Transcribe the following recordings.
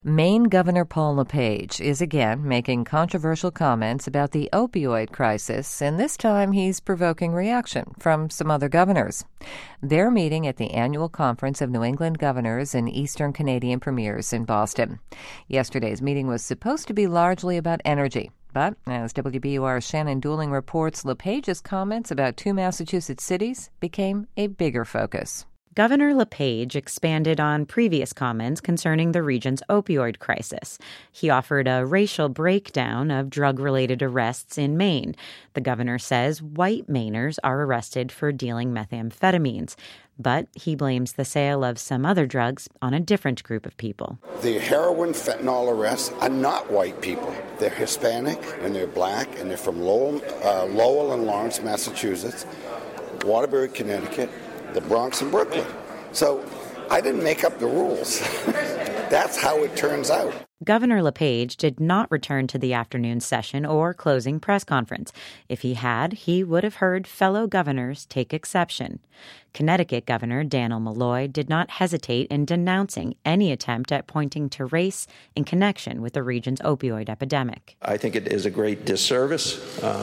Maine Governor Paul LePage is again making controversial comments about the opioid crisis, and this time he's provoking reaction from some other governors. They're meeting at the annual conference of New England governors and Eastern Canadian premiers in Boston. Yesterday's meeting was supposed to be largely about energy. But, as WBUR's Shannon Dooling reports, LePage's comments about two Massachusetts cities became a bigger focus. Governor LePage expanded on previous comments concerning the region's opioid crisis. He offered a racial breakdown of drug-related arrests in Maine. The governor says white Mainers are arrested for dealing methamphetamines, but he blames the sale of some other drugs on a different group of people. The heroin fentanyl arrests are not white people. They're Hispanic, and they're black, and they're from Lowell and Lawrence, Massachusetts, Waterbury, Connecticut, the Bronx and Brooklyn. So I didn't make up the rules. That's how it turns out. Governor LePage did not return to the afternoon session or closing press conference. If he had, he would have heard fellow governors take exception. Connecticut Governor Dannel Malloy did not hesitate in denouncing any attempt at pointing to race in connection with the region's opioid epidemic. I think it is a great disservice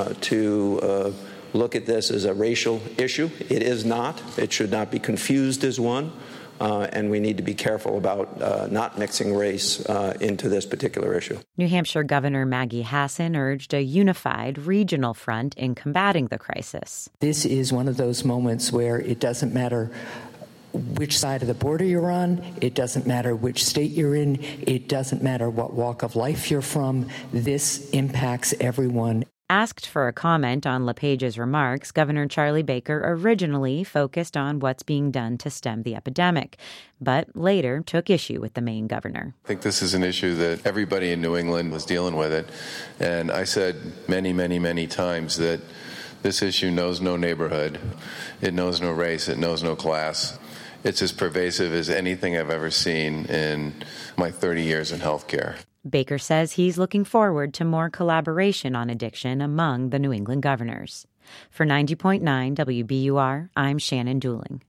to look at this as a racial issue. It is not. It should not be confused as one. And we need to be careful about not mixing race into this particular issue. New Hampshire Governor Maggie Hassan urged a unified regional front in combating the crisis. This is one of those moments where it doesn't matter which side of the border you're on. It doesn't matter which state you're in. It doesn't matter what walk of life you're from. This impacts everyone. Asked for a comment on LePage's remarks, Governor Charlie Baker originally focused on what's being done to stem the epidemic, but later took issue with the Maine governor. I think this is an issue that everybody in New England was dealing with it, and I said many, many, many times that this issue knows no neighborhood, it knows no race, it knows no class. It's as pervasive as anything I've ever seen in my 30 years in healthcare. Baker says he's looking forward to more collaboration on addiction among the New England governors. For 90.9 WBUR, I'm Shannon Dooling.